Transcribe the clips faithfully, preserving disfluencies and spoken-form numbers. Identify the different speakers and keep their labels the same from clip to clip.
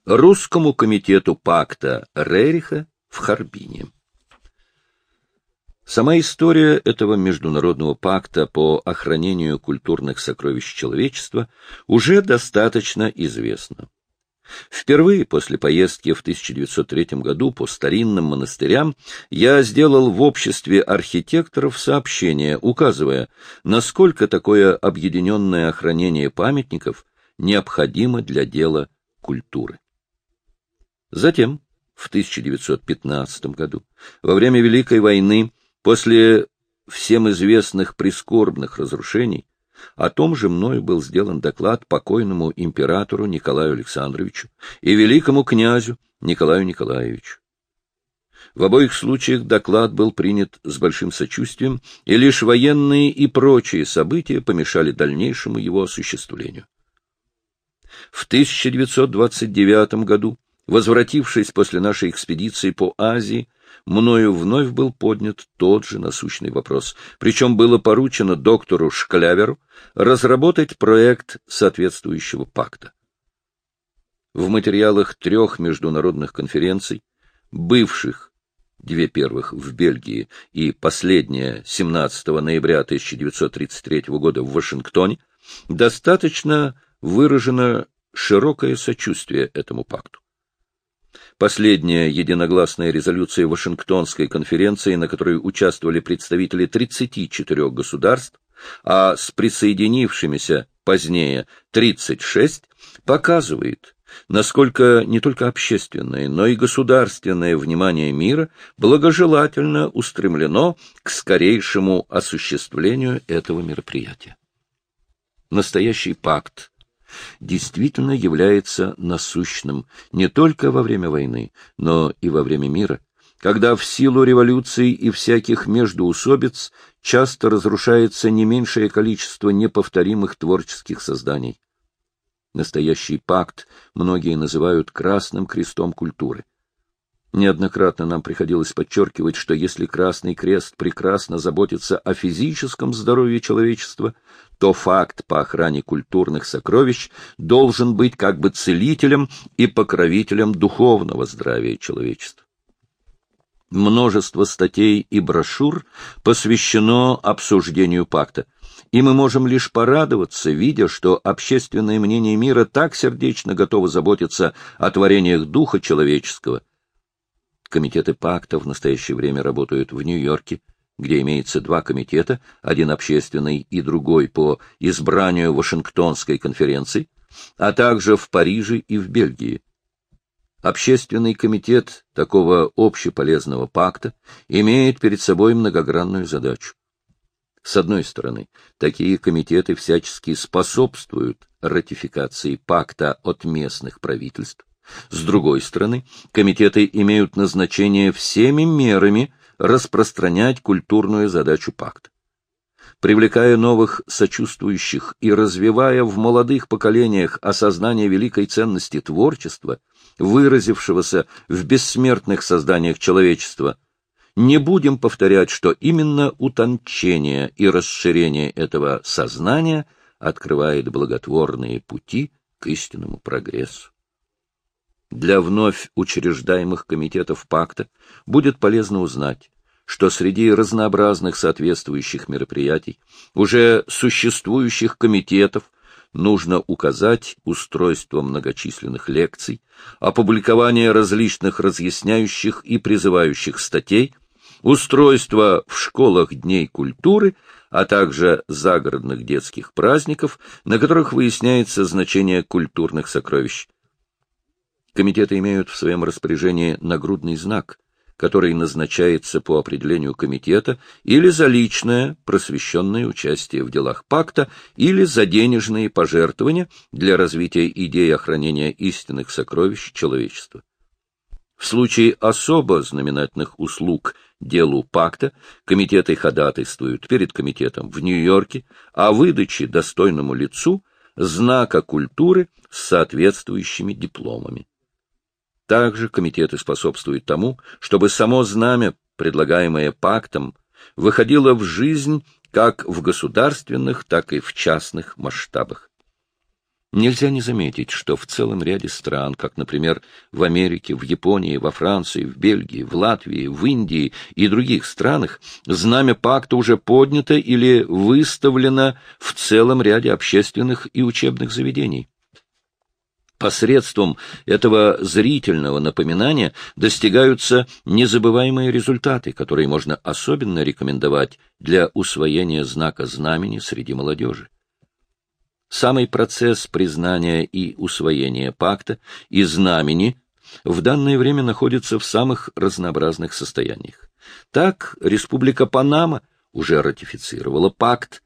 Speaker 1: Русскому комитету пакта Рериха в Харбине. Сама история этого международного пакта по охранению культурных сокровищ человечества уже достаточно известна. Впервые после поездки в тысяча девятьсот третьем году по старинным монастырям я сделал в обществе архитекторов сообщение, указывая, насколько такое объединенное охранение памятников необходимо для дела культуры. Затем, в тысяча девятьсот пятнадцатом году, во время Великой войны, после всем известных прискорбных разрушений, о том же мною был сделан доклад покойному императору Николаю Александровичу и великому князю Николаю Николаевичу. В обоих случаях доклад был принят с большим сочувствием, и лишь военные и прочие события помешали дальнейшему его осуществлению. В тысяча девятьсот двадцать девятом году, возвратившись после нашей экспедиции по Азии, мною вновь был поднят тот же насущный вопрос, причем было поручено доктору Шкляверу разработать проект соответствующего пакта. В материалах трех международных конференций, бывших, две первых в Бельгии и последняя семнадцатого ноября тысяча девятьсот тридцать третьего года в Вашингтоне, достаточно выражено широкое сочувствие этому пакту. Последняя единогласная резолюция Вашингтонской конференции, на которой участвовали представители тридцати четырёх государств, а с присоединившимися позднее тридцать шесть, показывает, насколько не только общественное, но и государственное внимание мира благожелательно устремлено к скорейшему осуществлению этого мероприятия. Настоящий пакт действительно является насущным не только во время войны, но и во время мира, когда в силу революций и всяких междоусобиц часто разрушается не меньшее количество неповторимых творческих созданий. Настоящий пакт многие называют Красным крестом культуры. Неоднократно нам приходилось подчеркивать, что если Красный Крест прекрасно заботится о физическом здоровье человечества, то факт по охране культурных сокровищ должен быть как бы целителем и покровителем духовного здравия человечества. Множество статей и брошюр посвящено обсуждению пакта, и мы можем лишь порадоваться, видя, что общественное мнение мира так сердечно готово заботиться о творениях духа человеческого. Комитеты пакта в настоящее время работают в Нью-Йорке, где имеется два комитета, один общественный и другой по избранию Вашингтонской конференции, а также в Париже и в Бельгии. Общественный комитет такого общеполезного пакта имеет перед собой многогранную задачу. С одной стороны, такие комитеты всячески способствуют ратификации пакта от местных правительств. С другой стороны, комитеты имеют назначение всеми мерами распространять культурную задачу пакта. Привлекая новых сочувствующих и развивая в молодых поколениях осознание великой ценности творчества, выразившегося в бессмертных созданиях человечества, не будем повторять, что именно утончение и расширение этого сознания открывает благотворные пути к истинному прогрессу. Для вновь учреждаемых комитетов пакта будет полезно узнать, что среди разнообразных соответствующих мероприятий, уже существующих комитетов, нужно указать устройство многочисленных лекций, опубликование различных разъясняющих и призывающих статей, устройство в школах дней культуры, а также загородных детских праздников, на которых выясняется значение культурных сокровищ. Комитеты имеют в своем распоряжении нагрудный знак, который назначается по определению комитета или за личное просвещенное участие в делах пакта, или за денежные пожертвования для развития идей охранения истинных сокровищ человечества. В случае особо знаменательных услуг делу пакта комитеты ходатайствуют перед комитетом в Нью-Йорке о выдаче достойному лицу знака культуры с соответствующими дипломами. Также комитеты способствуют тому, чтобы само знамя, предлагаемое пактом, выходило в жизнь как в государственных, так и в частных масштабах. Нельзя не заметить, что в целом ряде стран, как, например, в Америке, в Японии, во Франции, в Бельгии, в Латвии, в Индии и других странах, знамя пакта уже поднято или выставлено в целом ряде общественных и учебных заведений. Посредством этого зрительного напоминания достигаются незабываемые результаты, которые можно особенно рекомендовать для усвоения знака знамени среди молодежи. Самый процесс признания и усвоения пакта и знамени в данное время находится в самых разнообразных состояниях. Так, Республика Панама уже ратифицировала пакт.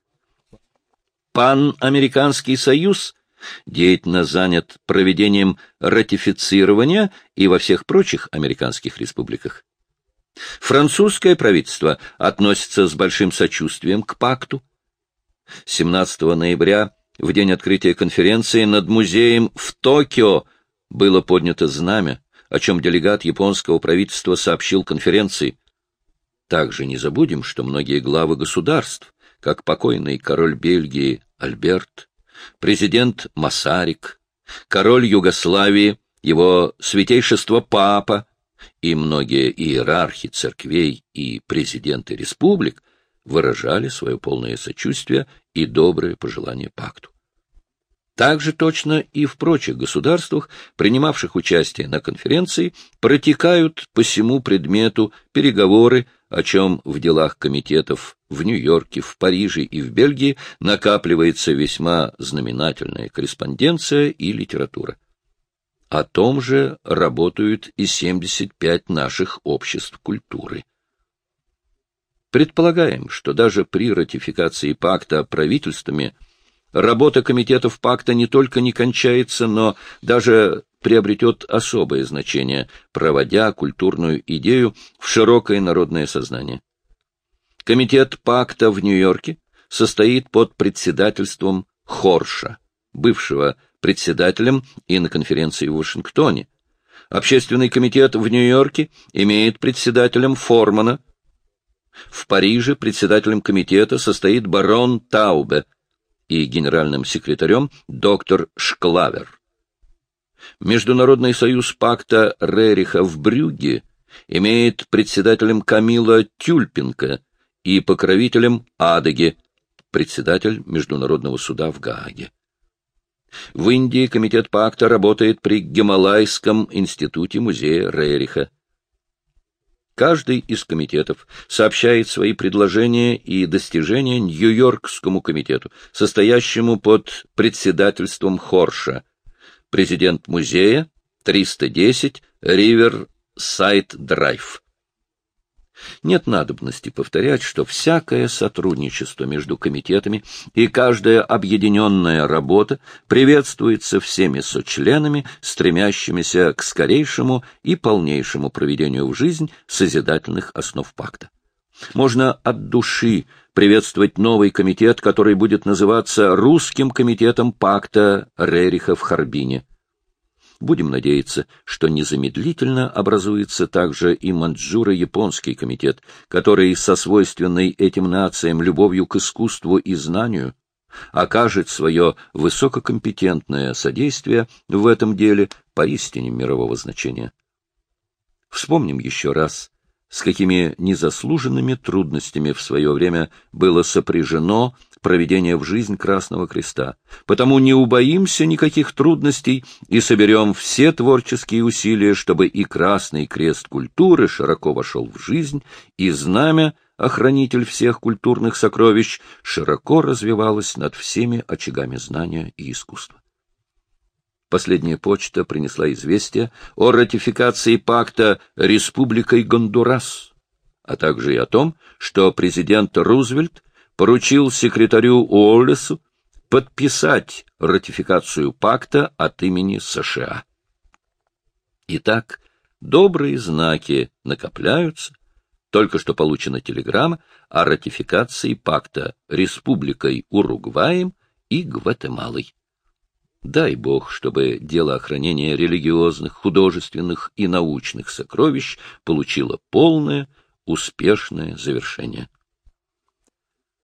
Speaker 1: Панамериканский союз деятельно занят проведением ратифицирования и во всех прочих американских республиках. Французское правительство относится с большим сочувствием к пакту. семнадцатого ноября, в день открытия конференции, над музеем в Токио было поднято знамя, о чем делегат японского правительства сообщил конференции. Также не забудем, что многие главы государств, как покойный король Бельгии Альберт, президент Масарик, король Югославии, его святейшество Папа и многие иерархи церквей и президенты республик выражали свое полное сочувствие и добрые пожелания пакту. Так же точно и в прочих государствах, принимавших участие на конференции, протекают по сему предмету переговоры, о чем в делах комитетов в Нью-Йорке, в Париже и в Бельгии накапливается весьма знаменательная корреспонденция и литература. О том же работают и семьдесят пять наших обществ культуры. Предполагаем, что даже при ратификации пакта правительствами работа комитетов пакта не только не кончается, но даже приобретет особое значение, проводя культурную идею в широкое народное сознание. Комитет пакта в Нью-Йорке состоит под председательством Хорша, бывшего председателем и на конференции в Вашингтоне. Общественный комитет в Нью-Йорке имеет председателем Формана. В Париже председателем комитета состоит барон Таубе и генеральным секретарем доктор Шклавер. Международный союз пакта Рериха в Брюгге имеет председателем Камила Тюльпинка и покровителем Адеге, председатель Международного суда в Гааге. В Индии комитет пакта работает при Гималайском институте музея Рериха. Каждый из комитетов сообщает свои предложения и достижения Нью-Йоркскому комитету, состоящему под председательством Хорша. Президент музея триста десять Риверсайд-Драйв. Нет надобности повторять, что всякое сотрудничество между комитетами и каждая объединенная работа приветствуется всеми сочленами, стремящимися к скорейшему и полнейшему проведению в жизнь созидательных основ пакта. Можно от души приветствовать новый комитет, который будет называться Русским комитетом пакта Рериха в Харбине. Будем надеяться, что незамедлительно образуется также и маньчжуро-японский комитет, который со свойственной этим нациям любовью к искусству и знанию окажет свое высококомпетентное содействие в этом деле поистине мирового значения. Вспомним еще раз, с какими незаслуженными трудностями в свое время было сопряжено проведение в жизнь Красного Креста. Потому не убоимся никаких трудностей и соберем все творческие усилия, чтобы и Красный Крест культуры широко вошел в жизнь, и знамя, охранитель всех культурных сокровищ, широко развивалось над всеми очагами знания и искусства. Последняя почта принесла известие о ратификации пакта Республикой Гондурас, а также и о том, что президент Рузвельт поручил секретарю Уоллесу подписать ратификацию пакта от имени США. Итак, добрые знаки накопляются. Только что получена телеграмма о ратификации пакта Республикой Уругваем и Гватемалой. Дай Бог, чтобы дело охранения религиозных, художественных и научных сокровищ получило полное, успешное завершение.